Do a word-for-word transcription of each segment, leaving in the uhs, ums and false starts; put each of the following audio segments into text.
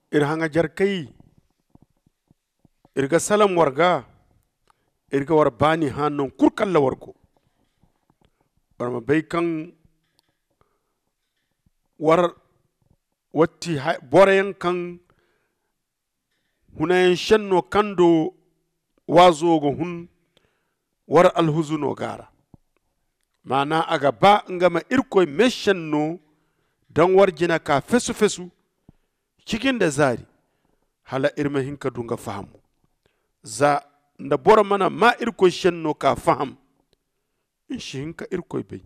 ir hanga jarkai irga salam warga irga war bani hannon kurkalla warko barma bai kan war watti borayan kan hunayen shanno kando wazo go hun war alhuzuno gara mana aga ba ngama irkoy meshanno dan warjina ka fesu fesu cikin da zari hala irma hinka dunga fahamu za nda bora mana ma irkoy shanno ka faham in shi hinka irkoy bai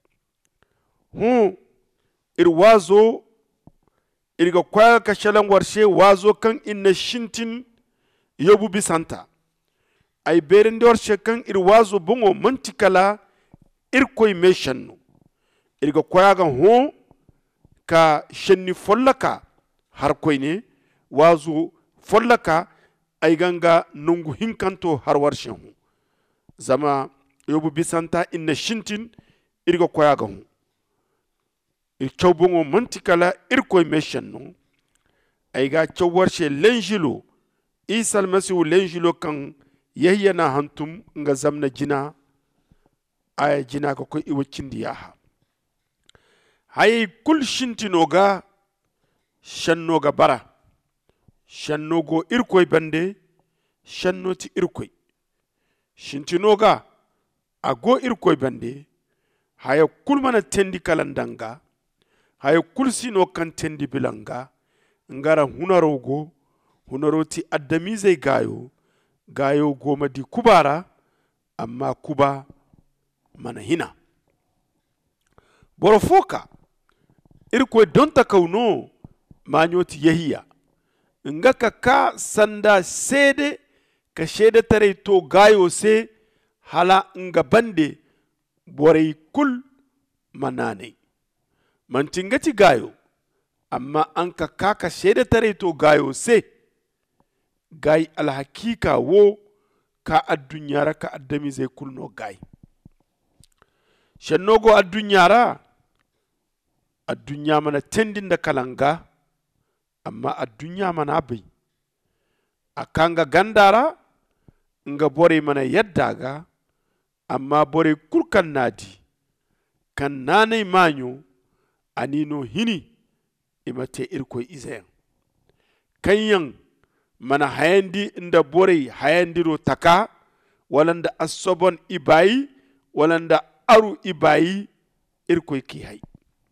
hu ir wazo irga kwaya ka shalan warshe wazo kan inna shintin yobu bisanta ay berin da warshe kan ir wazo bungo mantikala irkoy meshanno irga kwaya ga hu ka shenni follaka har koy ne wazo follaka ay ganga nungu hinkanto har warshen hu zama yobu bisanta inna shintin irga kwaya ga hu ir chawbongo mantikala irkoy meshanno ay ga chawwarshe lenjilo isal masihu lenjilo kan yahyana hantum nga zamna jina ay jina ko koy iwacindi yaha hay kul shintinoga shannoga bara shannogo irkoy bande shannoti irkoy shintinoga ago irkoy bande haya kulmana tendi kalandanga haya kulsino kan tendi bilanga ngara hunarogo hunaroti addamizai gayo gayo goma di kubara amma kuba mana hina borofoka irkoy donta kauno manyoti yahiya nga ka ka sanda sede ka shede tare to gayo se hala nga bande borey kul manane mantingati gayo amma an ka kaka shede tare to gayo se gay alhakika wo ka addunyara ka addami zai kulno gay shannogo addunyara addunya mana tendin da kalanga amma addunya mana bai akanga gandara nga bore mana yadda ga amma bore kurkan nadi kan nanai manyo anino hini imate irkoy izayan kanyan mana hayandi inda bore hayandiro taka walanda asobon ibayi walanda aru ibayi irkoy ki hay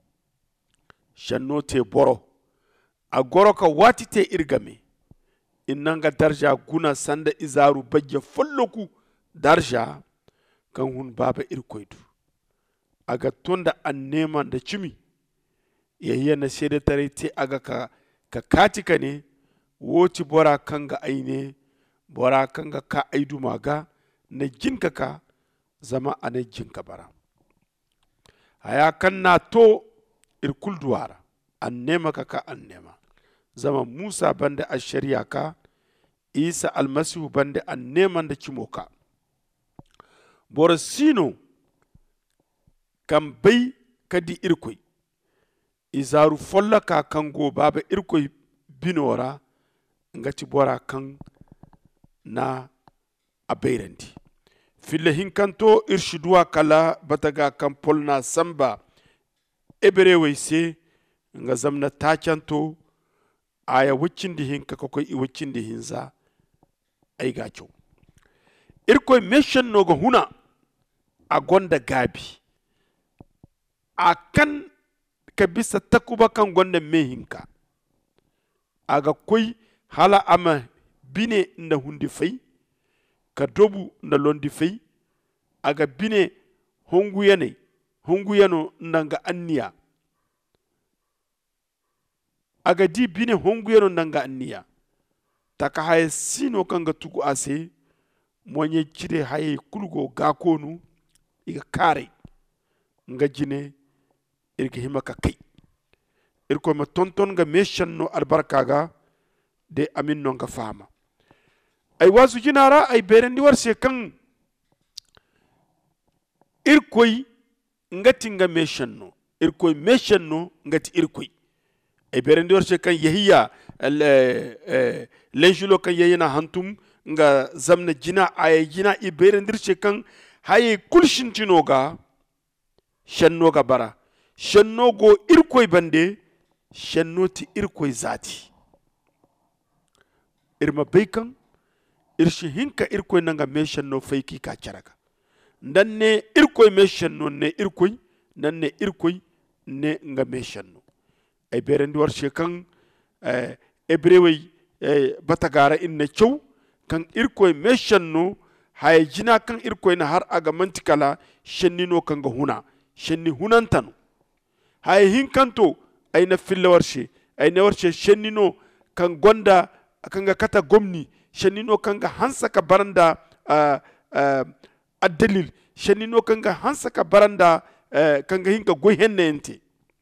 shannote boro a goro ka watite irgame innanga darja guna sanda izaru bajja folloku darja kan hun baba irkoydu aga tonda an neman da cimi yahiya na shede tare te aga ka ka katika ne woti bora kanga aine bora kanga ka aidu maga na jinka ka zama ana jinka bara haya kan na to irkul duwara an nema ka ka an nema zama Musa bande a shari'a ka Isa almasihu bande an neman da cimoka bora sino kan bai kadi irkoy izaru folla ka kango baba irkoy binora ngati bora kan na abeirandi fille hinkanto irshiduwa kala bataga kan polna samba ebere wayse nga zamna tacanto aya wuccindi hinka kokoy i wuccindi hinza ay gacho irkoy mission nogo huna a gonda gabi a kan ka bisa takuba kan gonda mehinka aga koy hala ama bine nda hundi fay ka dobu nda londi fay aga bine hongu yane hongu yano nanga anniya aga di bine hongu yano nanga anniya taka haye sino kanga tugu ase monye chide haye kulgo gakonu iga kare nga jine irga himaka kai irko ma tonton ga meshan no albarka ga de amin no nga fama ay wasu jinara ay berendi warse kan irkoy ngati nga meshan no irkoy meshan no ngati irkoy e berendi warce kan yahiya lenjulo kan yayina hantum nga zamna jina ay jina i berendirce kan haye kulshintinoga shannoga bara shannogo irkoy bande shannoti irkoy zati irma baikan irshi hinka irkoy nanga me shanno faiki ka caraga ndanne irkoy me shanno ne irkoy nanne irkoy ne nga me shanno ay berendi warce kan ebrewey batagara inna chow kan irkoy me shanno hay jina kan irkoy na har aga mantikala shannino kan ga huna shanni hunantano hay hinkanto ay na filla warce ay na warce shannino kan gonda kan ga kata gomni shannino kan ga hansa ka baranda uh, uh, addalil shannino kan ga hansa ka baranda uh, kan ga hinka goy henne ente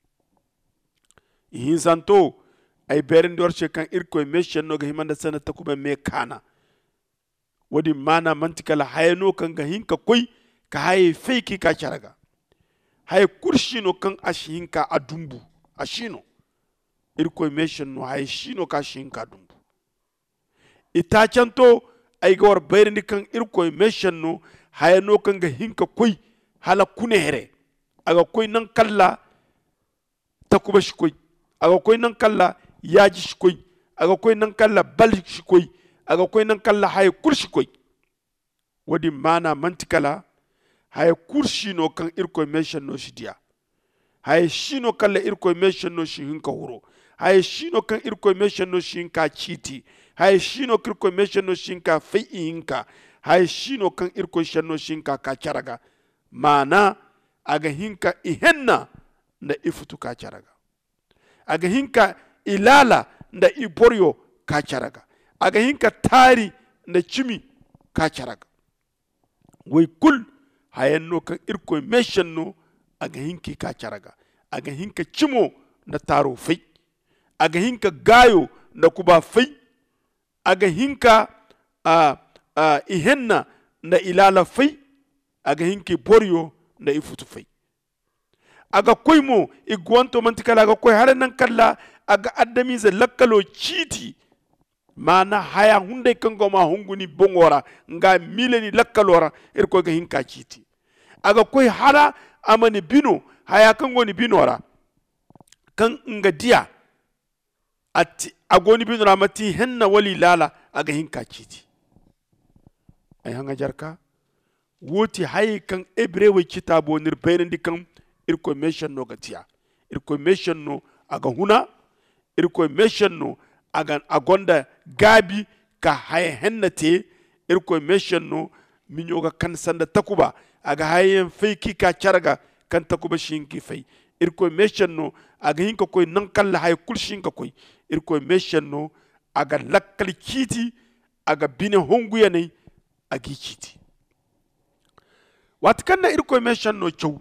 hinsanto ay berendi warce kan irkoy me shanno ga himanda sana takuba me kana wadi mana mantikala hayano kan ga hinka koy ka haye feiki ka charaga haye kurshino kan ashinka adumbu ashino irkoy me shanno haye shino ka shinka dumbu ita canto ay ga war berendi kan irkoy me shanno hayano kan ga hinka koy hala kunere aga koy nan kalla takuba shi koy aga koy nan kalla yaji shi koy aga koy nan kalla bal shi koy aga koy nan kalla hay kurshi koy wadi mana mantikala hay kurshi no kan irkoy meshan no shidiya hay shino kalla irkoy meshan no shi hinka huro hay shino kan irkoy meshan no shi hinka chiti hay shino kirkoy meshan no shi hinka fai hinka hay shino kan irkoy shanno shi hinka ka charaga mana aga hinka ihenna da ifutu ka charaga aga hinka ilala da iboryo ka charaga aga hinka tari da cimi ka charaga wai kul hayanno kan irkoy meshanno aga hinki ka charaga aga hinka cimo da taro fai aga hinka gayo da kuba fai aga hinka uh, uh, ihenna da ilala fai aga hinki boryo da ifutu fai aga koy mo igwanto mantikala aga koy hare nan kalla aga addami za lakkalo chiti mana haya hunde kango ma hunguni bongora nga mileni lakkalora irko ga hinka chiti aga koy hara amani bino haya kango ni binora kan nga dia ati agoni binora mati henna wali lala aga hinka chiti ay hanga jarka woti hay kan ebrewe kitabo nir benendi kan irko meshan no gatia irko meshan no aga huna irko meshan no aga agonda gabi ka hay hennate irko meshan no minyoga kan sanda takuba aga hayen feiki ka charga kan takuba shinki fei irko meshan no aga hinka koy nan kala hay kulshinka koy irko meshan no aga lakkal kiti aga bine honguya ne agi kiti watkanna irko meshan no chow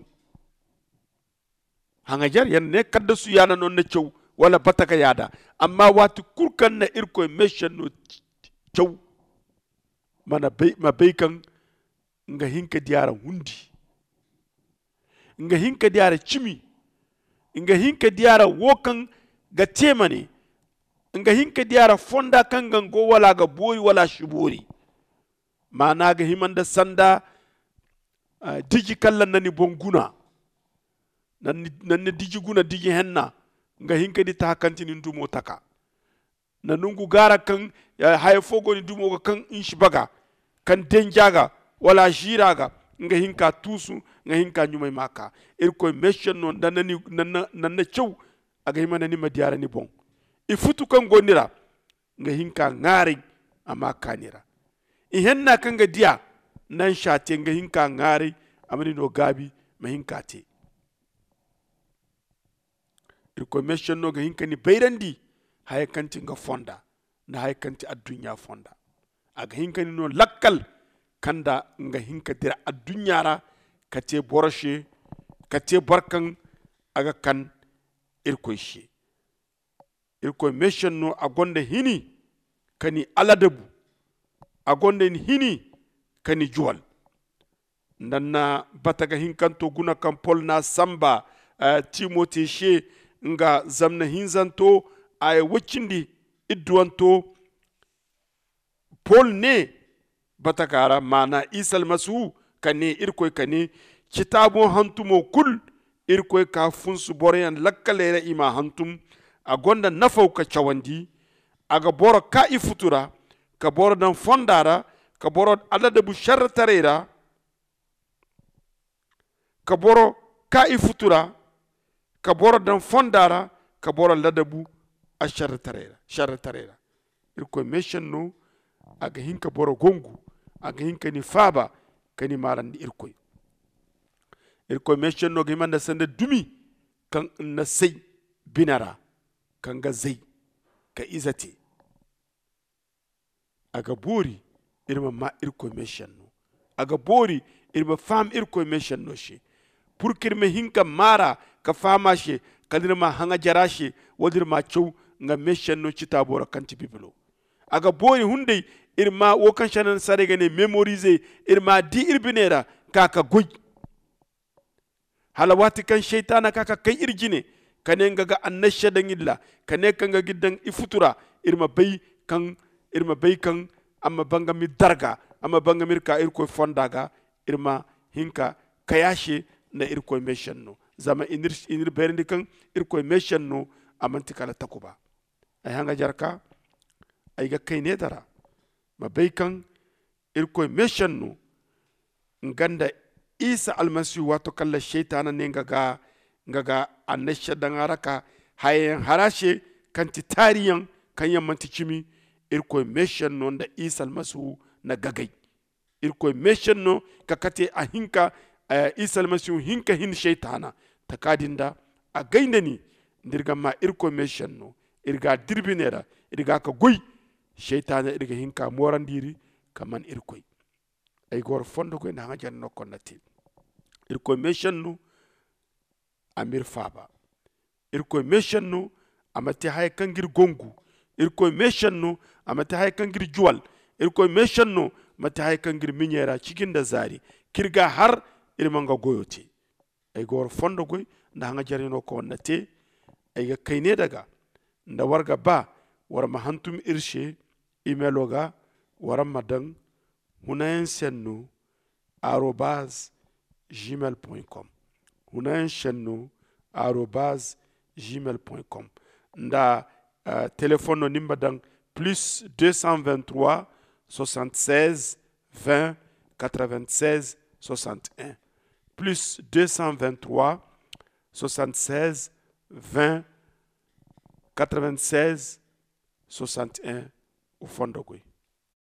hanga jar yan ne kadda su yana non na chow wala bataka yada amma wati kurkan na irko meshan no chow mana bay ma baykan nga hinka diara hundi nga hinka diara chimi nga hinka diara wokan ga temane nga hinka diara fonda kan gango wala ga boyi wala shibori mana ga himanda sanda uh, digi kallan nani bonguna nan nan digi guna digi henna nga hinka di ta kantini ndumo taka na nungu gara kan uh, hay fogo ni dumo kan inshibaga kan denjaga wala jiraga nga hinka tusu nga hinka nyumay maka irko mission non danani nan nan cew aga himana ni madiara ni bon ifutu kan gondira nga hinka ngari ama kanira i henna kan ga dia nan shate nga hinka ngari amani no gabi ma hinka te irko mission no ga hinka ni bayrandi hay kanti nga fonda na hay kanti adunya fonda aga hinka ni no lakkal kanda nga hinka dira adunyara kate boroshe kate barkan aga kan irko shi irko mission no agonda hini kani aladabu agonda hini kani juwal nanna bataga hinkanto guna kan Paul na samba uh, Timothy she nga zamna hinzanto ay wacindi idduwanto pol ne batakara mana isal masu kane irkoy kane kitabo hantumo kul irkoy ka funsu boryan lakkalera ima hantum a gonda nafaw ka cawandi aga boro ka i futura ka boro dan fondara ka boro adada bu sharra tarera ka boro ka i futura ka boro dan fondara ka boro ladabu a sharra tarera sharra tarera irkoy meshanno aga hinka boro gongu aga hinka ni faba kani marandi irkoy irkoy meshanno ga himanda sanda dumi kan na sai binara kan ga zai ka izate aga bori irma ma irkoy meshanno aga bori irma fam irkoy meshanno she pour kirme hinka mara ka fama she kadirma hanga jarashe wadirma chow nga meshanno citabora kanti biblo aga bori hundey irma wo kan shanan sarega ne memoriser irma di irbinera kaka goy halawati kan shaytana kaka kai irjine kane ngaga annasha dangilla kane kanga giddan ifutura irma bay kan irma bay kan amma banga mi darga amma banga mirka irko fondaga irma hinka kayashe na irko meshanno zama inir inir berndi kan irko meshanno amanti kala takuba ay hanga jarka ay ga kayne dara ma bay kan irko meshanno nganda isa almasihu wato kala shaytana ne ngaga ngaga annasha dangaraka hayen harashe kanti tariyan kan yammanti cimi irkoy meshanno nda isa almasihu na gagay irkoy meshanno kakate a hinka uh, isa almasihu hinka hin shaytana takadinda a gaindani ndirga ma irkoy meshanno irga dirbinera irga ka goy shaytana irga hinka morandiri kaman irkoy ay gor fondo ko na ngajan no konnati irkoy meshanno amir faba irkoy meshanno amati hay kangir gongu irkoy meshanno amati hay kangir juwal irkoy meshanno mati hay kangir minyera cikin da zari kirga har irmanga goyote ay gor fondo goy nda nga jarino ko nate ay ga kayne daga nda warga ba war mahantum irshe imeloga waram madan hunayen senno arobase gmail point com hunayen senno arobase gmail point com nda uh, téléphone no nimba dang plus deux cent vingt-trois soixante-seize vingt quatre-vingt-seize soixante et un plus deux cent vingt-trois soixante-seize vingt quatre-vingt-seize soixante et un au fond de